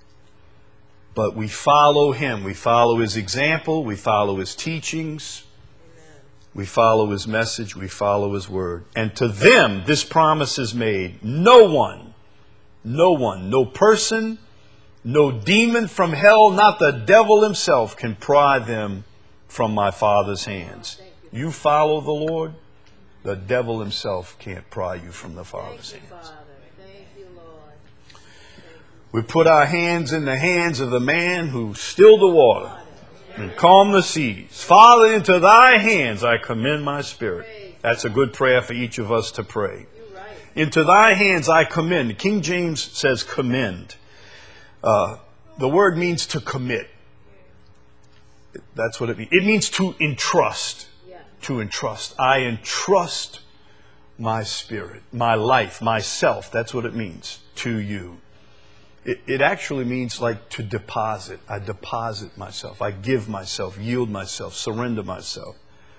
A: But we follow him. We follow his example. We follow his teachings.
B: Amen.
A: We follow his message. We follow his word. And to them, this promise is made. No one, no one, no person, no demon from hell, not the devil himself, can pry them from my Father's hands. You follow the Lord, the devil himself can't pry you from the Father's
B: Thank you,
A: hands.
B: Father. Thank you, Lord. Thank you.
A: We put our hands in the hands of the man who stilled the water and calmed the seas. Father, into thy hands I commend my spirit. That's a good prayer for each of us to pray.
B: You're right.
A: Into thy hands I commend. King James says commend. Uh, the word means to commit. That's what it means. It means to entrust.
B: Yeah.
A: To entrust. I entrust my spirit, my life, myself. That's what it means, to you. It, it actually means like to deposit. I deposit myself. I give myself, yield myself, surrender myself.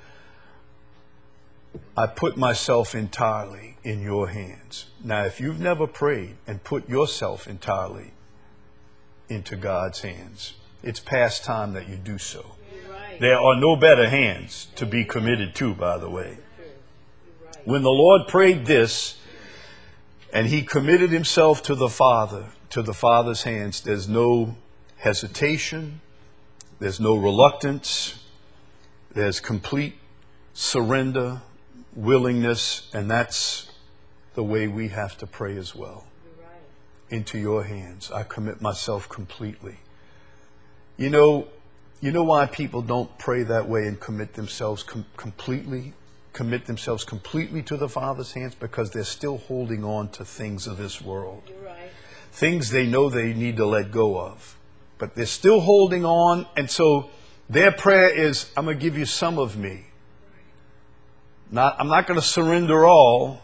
A: I put myself entirely in your hands. Now, if you've never prayed and put yourself entirely into God's hands, it's past time that you do so.
B: You're right.
A: There are no better hands to be committed to, by the way.
B: You're right.
A: When the Lord prayed this and he committed himself to the Father, to the Father's hands, there's no hesitation, there's no reluctance, there's complete surrender, willingness, and that's the way we have to pray as well.
B: You're right.
A: Into your hands, I commit myself completely. You know, you know why people don't pray that way and commit themselves com- completely, commit themselves completely to the Father's hands? Because they're still holding on to things of this world.
B: You're right.
A: Things they know they need to let go of. But they're still holding on, and so their prayer is, I'm going to give you some of me. Not, I'm not going to surrender all.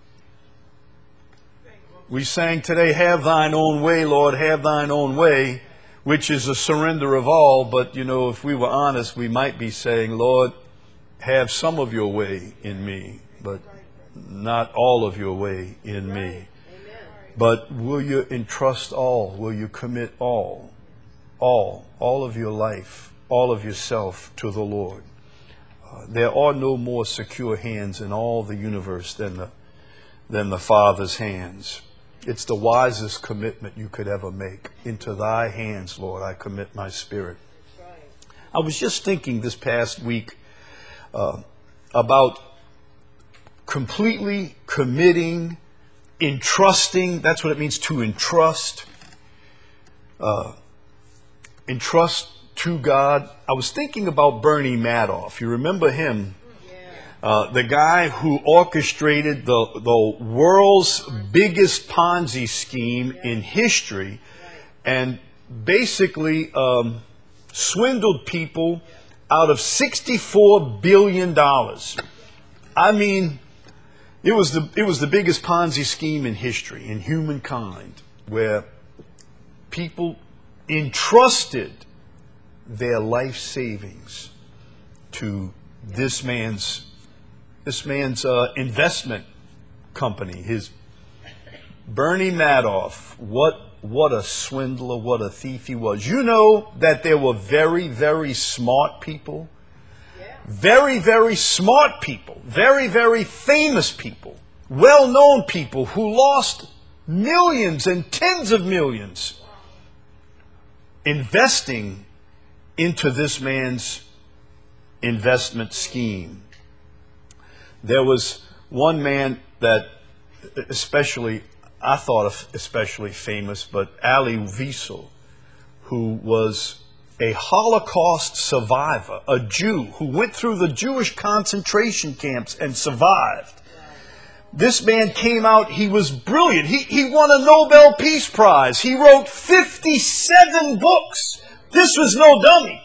A: We sang today, have thine own way, Lord, have thine own way, which is a surrender of all. But, you know, if we were honest, we might be saying, Lord, have some of your way in me, but not all of your way in me.
B: Amen.
A: But will you entrust all? Will you commit all? All. All of your life, all of yourself to the Lord. Uh, there are no more secure hands in all the universe than the, than the Father's hands. It's the wisest commitment you could ever make. Into thy hands, Lord, I commit my spirit.
B: That's right.
A: I was just thinking this past week uh, about completely committing, entrusting. That's what it means to entrust. Uh, entrust to God. I was thinking about Bernie Madoff. You remember him? Uh, the guy who orchestrated the, the world's biggest Ponzi scheme in history and basically um, swindled people out of sixty-four billion dollars. I mean, it was the it was the biggest Ponzi scheme in history, in humankind, where people entrusted their life savings to this man's this man's uh, investment company. His Bernie Madoff. What what a swindler! What a thief he was. You know that there were very very smart people, very very smart people, very very famous people, well-known people who lost millions and tens of millions investing into this man's investment scheme. There was one man that especially, I thought of especially famous, but Ali Wiesel, who was a Holocaust survivor, a Jew who went through the Jewish concentration camps and survived. This man came out, he was brilliant. He, he won a Nobel Peace Prize. He wrote fifty-seven books. This was no dummy.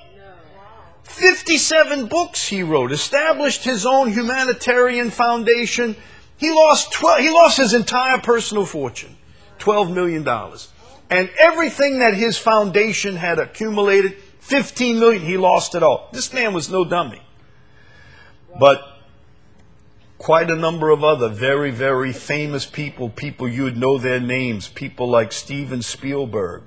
A: fifty-seven books he wrote, established his own humanitarian foundation. He lost twelve, he lost his entire personal fortune, twelve million dollars. And everything that his foundation had accumulated, fifteen million dollars, he lost it all. This man was no dummy. But quite a number of other very, very famous people, people you'd know their names, people like Steven Spielberg,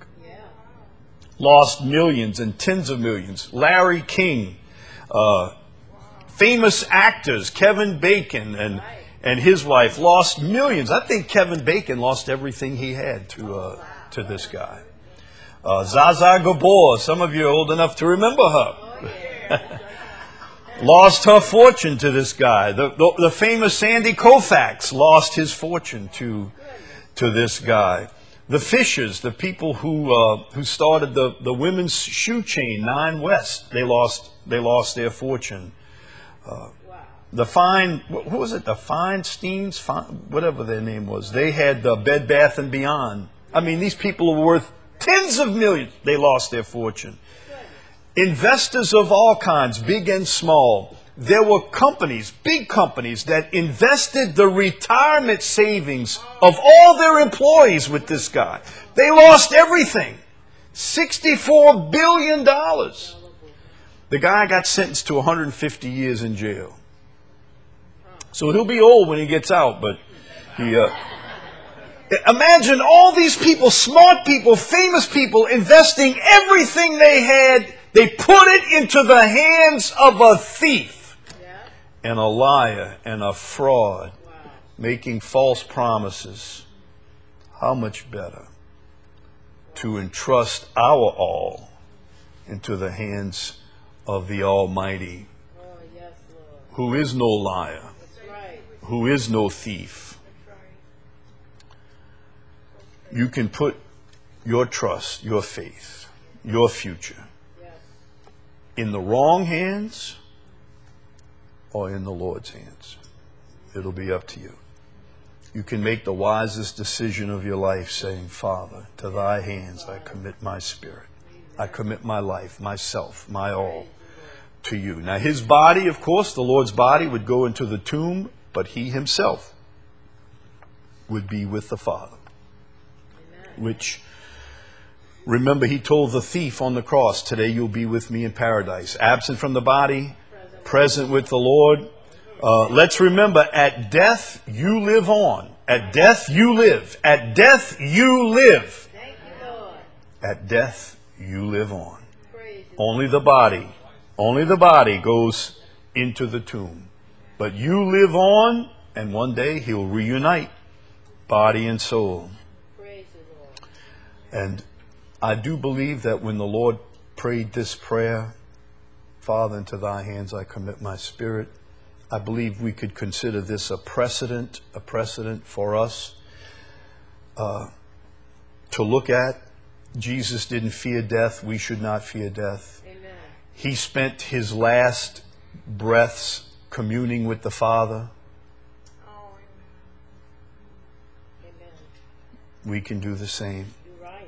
A: lost millions and tens of millions. Larry King, uh, famous actors, Kevin Bacon and and his wife lost millions. I think Kevin Bacon lost everything he had to uh, to this guy. Uh, Zaza Gabor, some of you are old enough to remember her. Lost her fortune to this guy. The, the, the famous Sandy Koufax lost his fortune to to this guy. The Fishers, the people who uh, who started the, the women's shoe chain, Nine West, they lost they lost their fortune. Uh, the Fine, who was it? The Feinsteins, Fine, whatever their name was. They had the Bed Bath and Beyond. I mean, these people were worth tens of millions. They lost their fortune. Investors of all kinds, big and small. There were companies, big companies, that invested the retirement savings of all their employees with this guy. They lost everything. sixty-four billion dollars. The guy got sentenced to one hundred fifty years in jail. So he'll be old when he gets out, but he... Uh, imagine all these people, smart people, famous people, investing everything they had. They put it into the hands of a thief and a liar and a fraud, making false promises. How much better to entrust our all into the hands of the Almighty, who is no liar, who is no thief. You can put your trust, your faith, your future in the wrong hands or in the Lord's hands. It'll be up to you. You can make the wisest decision of your life saying, Father, to thy hands I commit my spirit. I commit my life, myself, my all to you. Now his body, of course, the Lord's body would go into the tomb, but he himself would be with the Father. Which, remember, he told the thief on the cross, today you'll be with me in paradise. Absent from the body, present with the Lord. Uh, let's remember, at death you live on. At death you live. At death you live. At death you live on. Only the body, only the body goes into the tomb. But you live on, and one day he'll reunite body and soul. And I do believe that when the Lord prayed this prayer, Father, into thy hands I commit my spirit, I believe we could consider this a precedent, a precedent for us uh, to look at. Jesus didn't fear death. We should not fear death. Amen. He spent his last breaths communing with the Father. Oh, amen. We can do the same. You're right.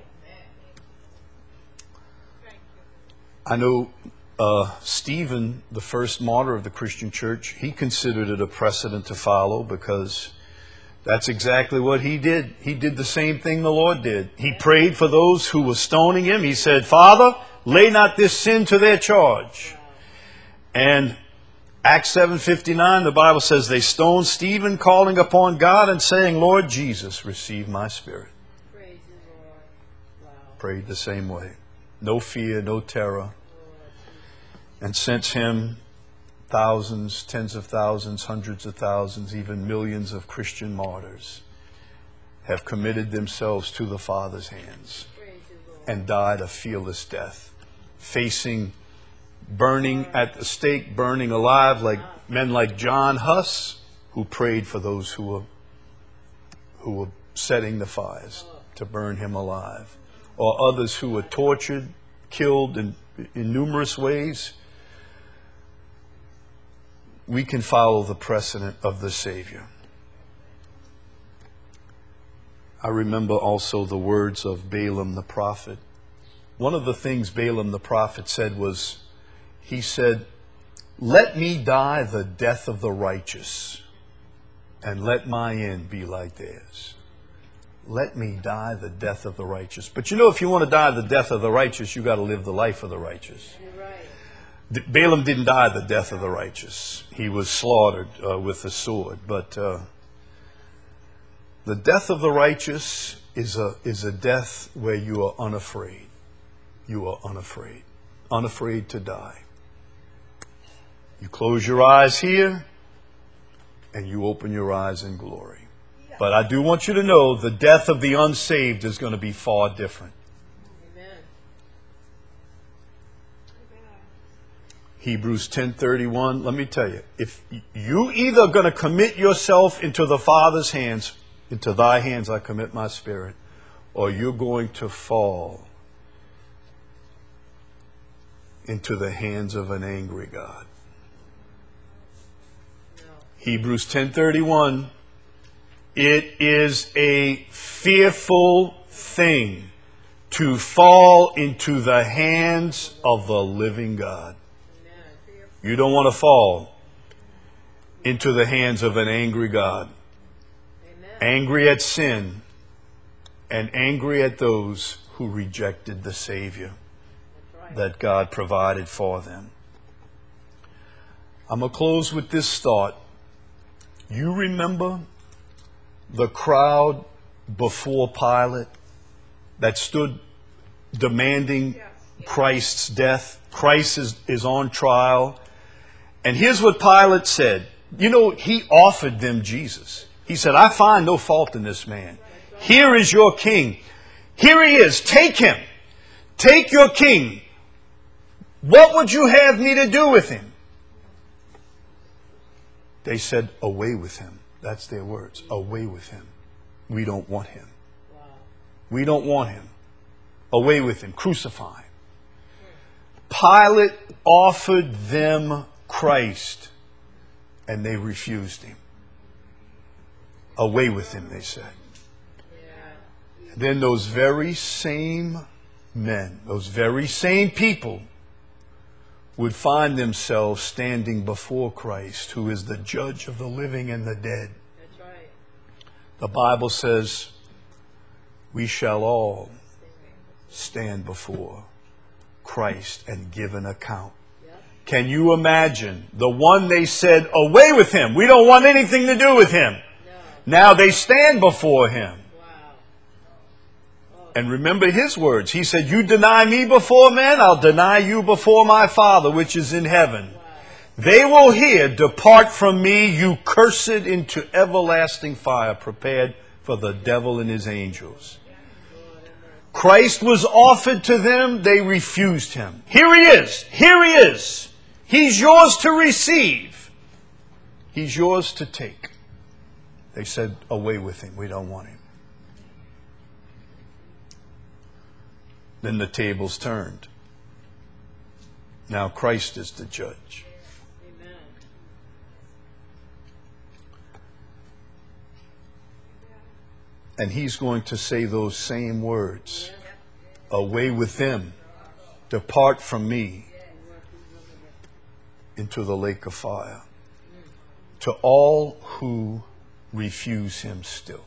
A: Thank you. I know uh, Stephen, the first martyr of the Christian church, he considered it a precedent to follow because that's exactly what he did. He did the same thing the Lord did. He prayed for those who were stoning him. He said, Father, Lay not this sin to their charge. And Acts seven fifty-nine, the Bible says they stoned Stephen, calling upon God and saying, Lord Jesus, receive my spirit.
B: Praise you, Lord. Wow.
A: Prayed the same way. No fear, no terror. And since him, thousands, tens of thousands, hundreds of thousands, even millions of Christian martyrs have committed themselves to the Father's hands
B: Praise you, Lord.
A: and died a fearless death, facing burning at the stake, burning alive, like men like John Huss, who prayed for those who were who were setting the fires to burn him alive, or others who were tortured, killed in, in numerous ways. We can follow the precedent of the Savior. I remember also the words of Balaam the prophet. One of the things Balaam the prophet said was, he said, let me die the death of the righteous, and let my end be like theirs. Let me die the death of the righteous. But you know, if you want to die the death of the righteous, you got to live the life of the righteous.
B: You're right.
A: D- Balaam didn't die the death of the righteous. He was slaughtered uh, with the sword. But uh, the death of the righteous is a is a death where you are unafraid. You are unafraid. Unafraid to die. You close your eyes here, and you open your eyes in glory. But I do want you to know the death of the unsaved is going to be far different.
B: Amen.
A: Hebrews ten thirty-one, let me tell you, if you either going to commit yourself into the Father's hands, into thy hands I commit my spirit, or you're going to fall into the hands of an angry God.
B: No.
A: Hebrews ten thirty-one, it is a fearful thing to fall into the hands of the living God.
B: Amen.
A: You don't want to fall into the hands of an angry God.
B: Amen.
A: Angry at sin and angry at those who rejected the Savior
B: That's right.
A: that God provided for them. I'm going to close with this thought. You remember the crowd before Pilate that stood demanding Christ's death? Christ is, is on trial. And here's what Pilate said. You know, he offered them Jesus. He said, I find no fault in this man. Here is your king. Here he is. Take him. Take your king. What would you have me to do with him? They said, away with him. That's their words. Away with him. We don't want him.
B: Wow.
A: We don't want him. Away with him. Crucify him. Pilate offered them Christ, and they refused him. Away with him, they said.
B: Yeah.
A: And then those very same men, those very same people, would find themselves standing before Christ, who is the judge of the living and the dead.
B: That's right.
A: The Bible says, we shall all stand before Christ and give an account.
B: Yep.
A: Can you imagine the one they said, away with him. We don't want anything to do with him.
B: No.
A: Now they stand before him.
B: Wow. Oh,
A: And remember his words. He said, you deny me before men, I'll deny you before my Father which is in heaven.
B: wow.
A: They will hear, depart from me, you cursed, into everlasting fire, prepared for the devil and his angels. Christ was offered to them. They refused him. Here he is. Here he is. He's yours to receive. He's yours to take. They said, away with him. We don't want him. Then the tables turned. Now Christ is the judge.
B: Amen.
A: And he's going to say those same words. Away with them. Depart from me into the lake of fire. To all who refuse him still.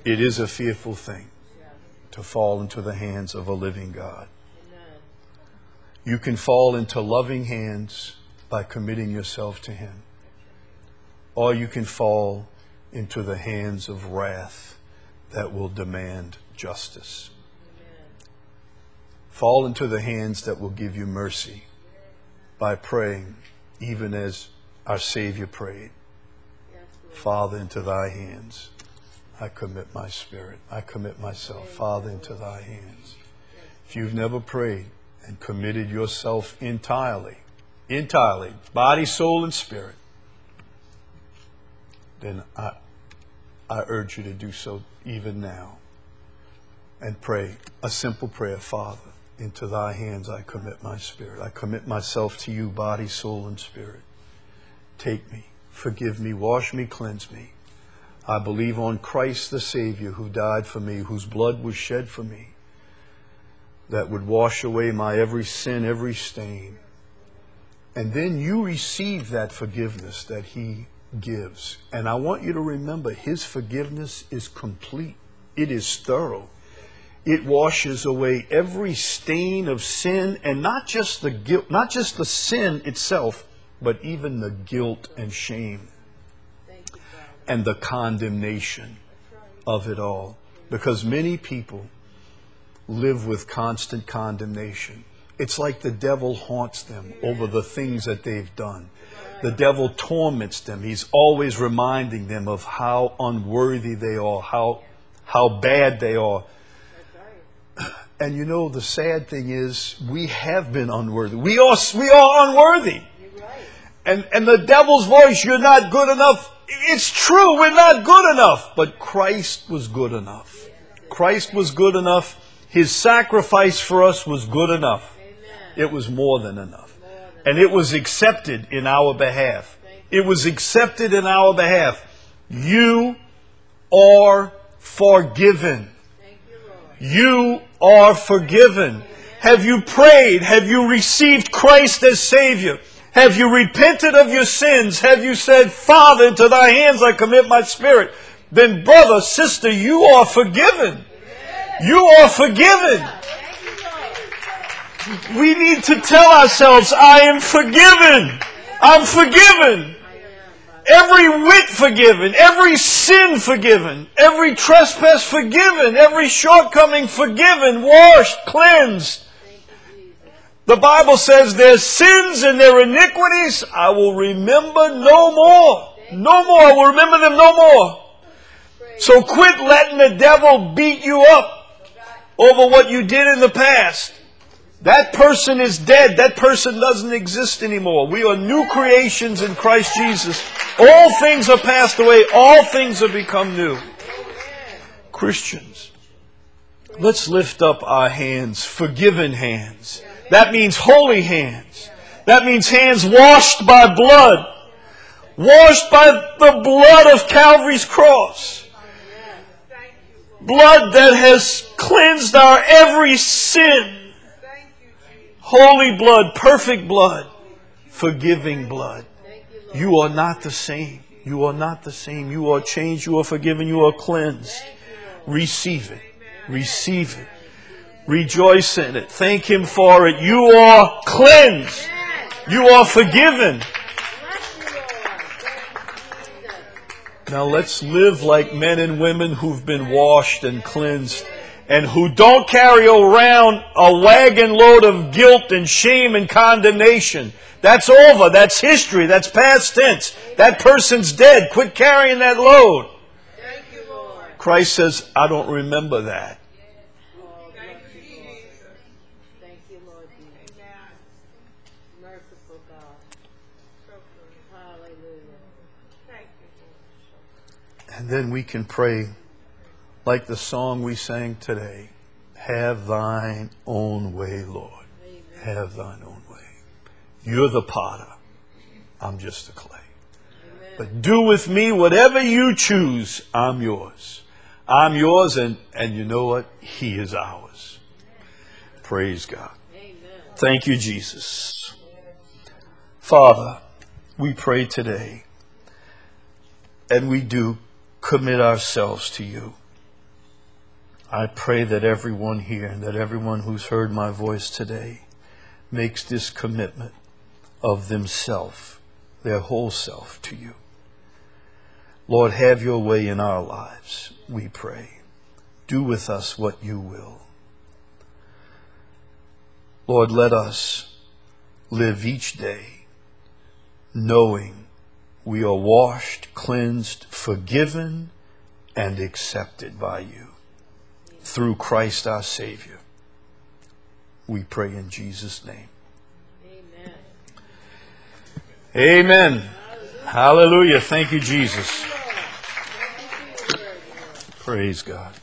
A: It is a fearful thing to fall into the hands of a living God.
B: Amen.
A: You can fall into loving hands by committing yourself to Him. Or you can fall into the hands of wrath that will demand justice.
B: Amen.
A: Fall into the hands that will give you mercy by praying, even as our Savior prayed.
B: Yes, Lord.
A: Father, into thy hands I commit my spirit. I commit myself, Father, into thy hands. If you've never prayed and committed yourself entirely, entirely, body, soul, and spirit, then I, I urge you to do so even now. And pray a simple prayer. Father, into thy hands I commit my spirit. I commit myself to you, body, soul, and spirit. Take me, forgive me, wash me, cleanse me. I believe on Christ the Savior who died for me, whose blood was shed for me, that would wash away my every sin, every stain. And then you receive that forgiveness that He gives. And I want you to remember, His forgiveness is complete. It is thorough. It washes away every stain of sin, and not just the guilt, not just the sin itself, but even the guilt and shame and the condemnation of it all. Because many people live with constant condemnation. It's like the devil haunts them over the things that they've done. The devil torments them. He's always reminding them of how unworthy they are, how how bad they are. And you know, the sad thing is, we have been unworthy. We are we are unworthy. And and the devil's voice, you're not good enough. It's true, we're not good enough. But Christ was good enough. Christ was good enough. His sacrifice for us was good enough. It was more than enough. And it was accepted in our behalf. It was accepted in our behalf. You are forgiven. You are forgiven. Have you prayed? Have you received Christ as Savior? Have you repented of your sins? Have you said, Father, into thy hands I commit my spirit? Then brother, sister, you are forgiven. You are forgiven. We need to tell ourselves, I am forgiven. I'm forgiven. Every whit forgiven. Every sin forgiven. Every trespass forgiven. Every shortcoming forgiven. Washed, cleansed. The Bible says their sins and their iniquities I will remember no more. No more. I will remember them no more. So quit letting the devil beat you up over what you did in the past. That person is dead. That person doesn't exist anymore. We are new creations in Christ Jesus. All things are passed away. All things have become new. Christians, let's lift up our hands, forgiven hands. That means holy hands. That means hands washed by blood. Washed by the blood of Calvary's cross. Blood that has cleansed our every sin. Holy blood, perfect blood, forgiving blood. You are not the same. You are not the same. You are changed. You are forgiven. You are cleansed. Receive it. Receive it. Rejoice in it. Thank Him for it. You are cleansed. You are forgiven. Now let's live like men and women who've been washed and cleansed, and who don't carry around a wagon load of guilt and shame and condemnation. That's over. That's history. That's past tense. That person's dead. Quit carrying that load.
B: Thank you, Lord.
A: Christ says, I don't remember that.
B: Oh, thank you, Lord. Thank you, Lord Jesus. Merciful God. Hallelujah. Thank you, Lord.
A: And then we can pray like the song we sang today. Have thine own way, Lord.
B: Amen.
A: Have thine own way. You're the potter. I'm just the clay.
B: Amen.
A: But do with me whatever you choose. I'm yours. I'm yours, and, and you know what? He is ours. Praise God.
B: Amen.
A: Thank you, Jesus. Father, we pray today, and we do commit ourselves to you. I pray that everyone here, that everyone who's heard my voice today, makes this commitment of themselves, their whole self to you. Lord, have your way in our lives, we pray. Do with us what you will. Lord, let us live each day knowing we are washed, cleansed, forgiven, and accepted by you through Christ our Savior. We pray in Jesus' name.
B: Amen.
A: Amen. Hallelujah. Thank you, Jesus. Praise God.